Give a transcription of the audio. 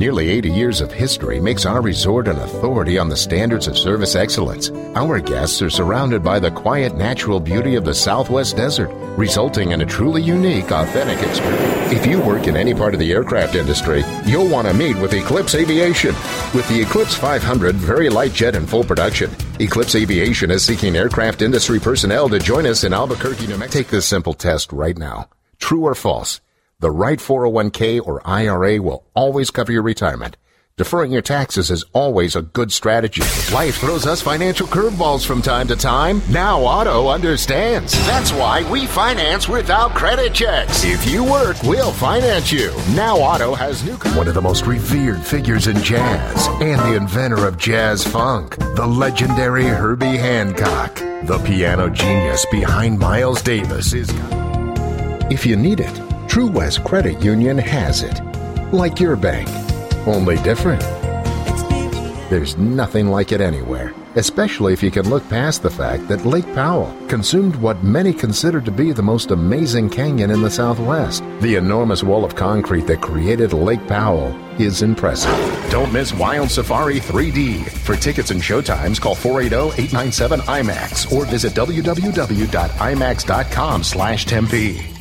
Nearly 80 years of history makes our resort an authority on the standards of service excellence. Our guests are surrounded by the quiet, natural beauty of the Southwest Desert, resulting in a truly unique, authentic experience. If you work in any part of the aircraft industry, you'll want to meet with Eclipse Aviation. With the Eclipse 500 very light jet in full production, Eclipse Aviation is seeking aircraft industry personnel to join us in Albuquerque, New Mexico. Take this simple test right now. True or false? The right 401k or IRA will always cover your retirement. Deferring your taxes is always a good strategy. Life throws us financial curveballs from time to time. Now Auto understands. That's why we finance without credit checks. If you work, we'll finance you. Now Auto has new... One of the most revered figures in jazz and the inventor of jazz funk, the legendary Herbie Hancock. The piano genius behind Miles Davis is... If you need it, True West Credit Union has it. Like your bank, only different. There's nothing like it anywhere, especially if you can look past the fact that Lake Powell consumed what many consider to be the most amazing canyon in the Southwest. The enormous wall of concrete that created Lake Powell is impressive. Don't miss Wild Safari 3D. For tickets and showtimes, call 480-897-IMAX or visit www.imax.com/Tempe.